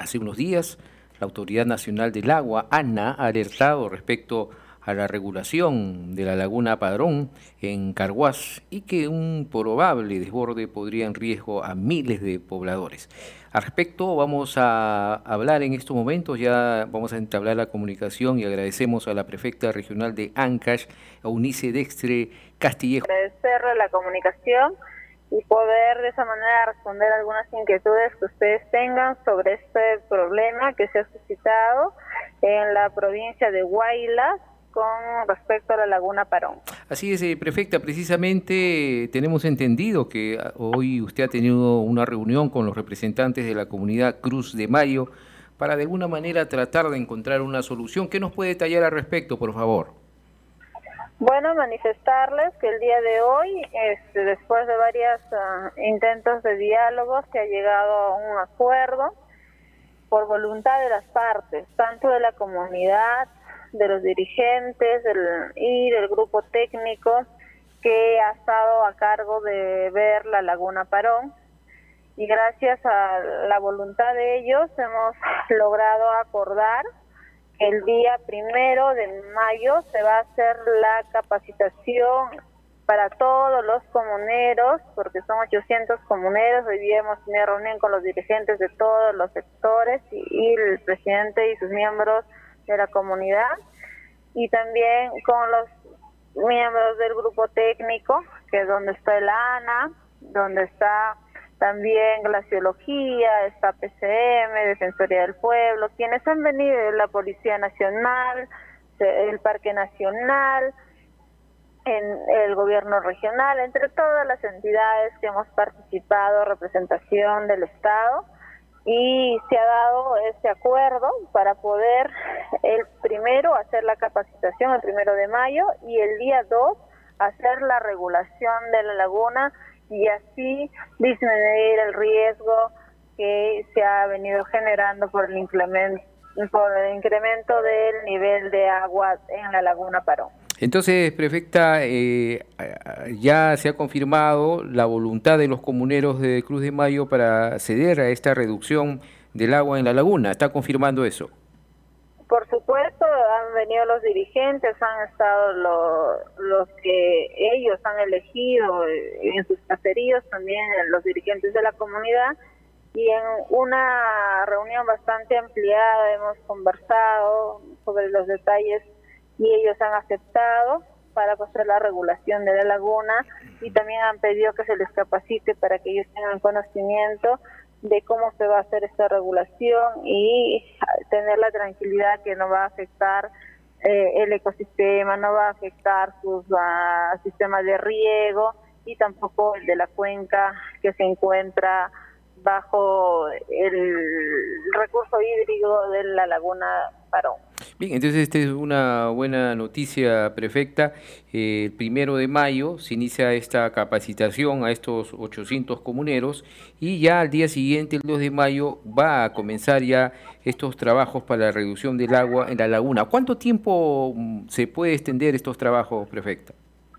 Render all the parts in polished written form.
hace unos días la Autoridad Nacional del Agua, ANA, ha alertado respecto a la regulación de la laguna Padrón en Carhuaz y que un probable desborde pondría en riesgo a miles de pobladores. Al respecto vamos a hablar en estos momentos, ya vamos a entablar la comunicación y agradecemos a la prefecta regional de Ancash, Eunice Dextre Castillejo. Agradecerle la comunicación y poder de esa manera responder algunas inquietudes que ustedes tengan sobre este problema que se ha suscitado en la provincia de Huaylas con respecto a la laguna Padrón. Así es, prefecta, precisamente tenemos entendido que hoy usted ha tenido una reunión con los representantes de la comunidad Cruz de Mayo para de alguna manera tratar de encontrar una solución. ¿Qué nos puede detallar al respecto, por favor? Bueno, manifestarles que el día de hoy, después de varios intentos de diálogo, se ha llegado a un acuerdo por voluntad de las partes, tanto de la comunidad, de los dirigentes y del grupo técnico que ha estado a cargo de ver la laguna Padrón. Y gracias a la voluntad de ellos hemos logrado acordar que el día 1 de mayo se va a hacer la capacitación para todos los comuneros, porque son 800 comuneros. Hoy día hemos tenido reunión con los dirigentes de todos los sectores y el presidente y sus miembros de la comunidad, y también con los miembros del grupo técnico, que es donde está el ANA, donde está también Glaciología, está PCM, Defensoría del Pueblo, quienes han venido de la Policía Nacional, el Parque Nacional, en el gobierno regional, entre todas las entidades que hemos participado, representación del Estado, y se ha dado este acuerdo para poder el 1 hacer la capacitación, el 1 de mayo, y el día 2 hacer la regulación de la laguna y así disminuir el riesgo que se ha venido generando por el incremento del nivel de agua en la laguna Padrón. Entonces, prefecta, ya se ha confirmado la voluntad de los comuneros de Cruz de Mayo para ceder a esta reducción del agua en la laguna. ¿Está confirmando eso? Por supuesto, han venido los dirigentes, han estado los que ellos han elegido en sus caseríos, también los dirigentes de la comunidad, y en una reunión bastante ampliada hemos conversado sobre los detalles y ellos han aceptado para hacer la regulación de la laguna, y también han pedido que se les capacite para que ellos tengan conocimiento de cómo se va a hacer esta regulación y tener la tranquilidad que no va a afectar el ecosistema, no va a afectar sus sistemas de riego y tampoco el de la cuenca que se encuentra bajo el recurso hídrico de la laguna Padrón. Bien, entonces esta es una buena noticia, prefecta. El 1 de mayo se inicia esta capacitación a estos 800 comuneros y ya al día siguiente, el 2 de mayo, va a comenzar ya estos trabajos para la reducción del agua en la laguna. ¿Cuánto tiempo se puede extender estos trabajos, prefecta?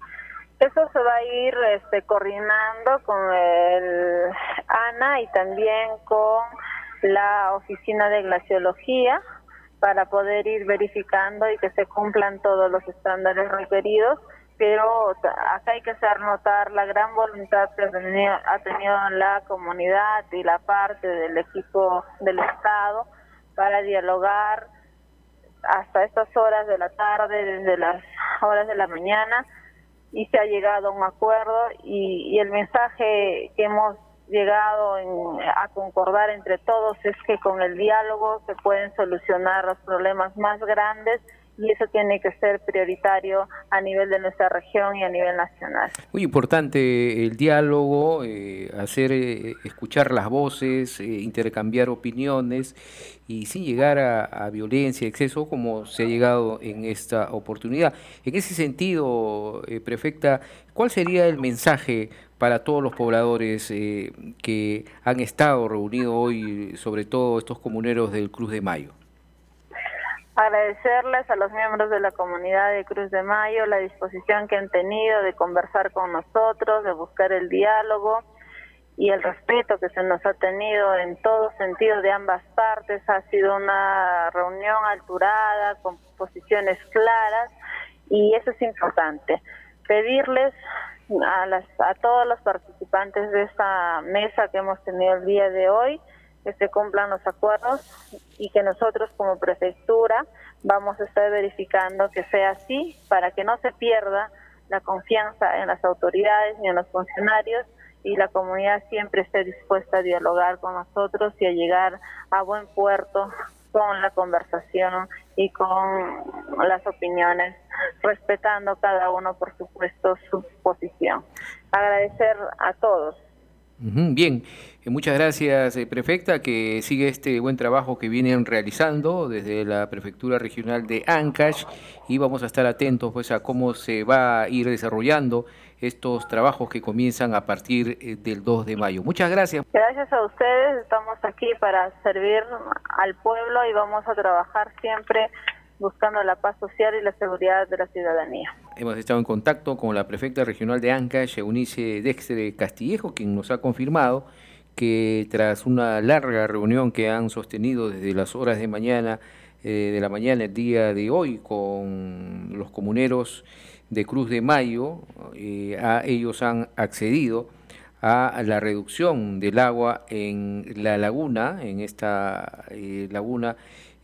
Eso se va a ir coordinando con el ANA y también con la Oficina de Glaciología para poder ir verificando y que se cumplan todos los estándares requeridos, pero acá hay que hacer notar la gran voluntad que ha tenido la comunidad y la parte del equipo del Estado para dialogar hasta estas horas de la tarde, desde las horas de la mañana, y se ha llegado a un acuerdo y el mensaje que hemos llegado a concordar entre todos es que con el diálogo se pueden solucionar los problemas más grandes, y eso tiene que ser prioritario a nivel de nuestra región y a nivel nacional. Muy importante el diálogo, escuchar las voces, intercambiar opiniones y sin llegar a violencia, exceso, como se ha llegado en esta oportunidad. En ese sentido, prefecta, ¿cuál sería el mensaje para todos los pobladores que han estado reunidos hoy, sobre todo estos comuneros del Cruz de Mayo? Agradecerles a los miembros de la comunidad de Cruz de Mayo la disposición que han tenido de conversar con nosotros, de buscar el diálogo, y el respeto que se nos ha tenido en todo sentido de ambas partes. Ha sido una reunión alturada, con posiciones claras, y eso es importante. Pedirles a todos los participantes de esta mesa que hemos tenido el día de hoy que se cumplan los acuerdos y que nosotros como prefectura vamos a estar verificando que sea así para que no se pierda la confianza en las autoridades ni en los funcionarios, y la comunidad siempre esté dispuesta a dialogar con nosotros y a llegar a buen puerto con la conversación y con las opiniones, respetando cada uno, por supuesto, su posición. Agradecer a todos. Bien, muchas gracias, prefecta, que sigue este buen trabajo que vienen realizando desde la Prefectura Regional de Ancash, y vamos a estar atentos pues a cómo se va a ir desarrollando estos trabajos que comienzan a partir del 2 de mayo. Muchas gracias. Gracias a ustedes, estamos aquí para servir al pueblo y vamos a trabajar siempre buscando la paz social y la seguridad de la ciudadanía. Hemos estado en contacto con la prefecta regional de Ancash, Eunice Dextre Castillejo, quien nos ha confirmado que tras una larga reunión que han sostenido desde las horas de la mañana el día de hoy con los comuneros de Cruz de Mayo, ellos han accedido a la reducción del agua en la laguna, en esta laguna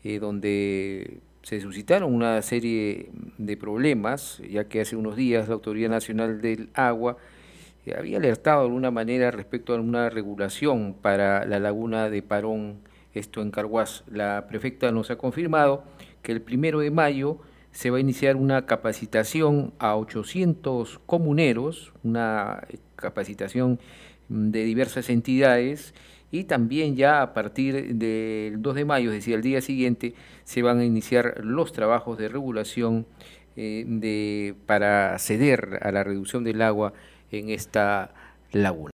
donde se suscitaron una serie de problemas, ya que hace unos días la Autoridad Nacional del Agua había alertado de alguna manera respecto a una regulación para la laguna de Parón, esto en Carhuaz. La prefecta nos ha confirmado que el 1 de mayo se va a iniciar una capacitación a 800 comuneros, una capacitación de diversas entidades, y también ya a partir del 2 de mayo, es decir, el día siguiente, se van a iniciar los trabajos de regulación para ceder a la reducción del agua en esta laguna.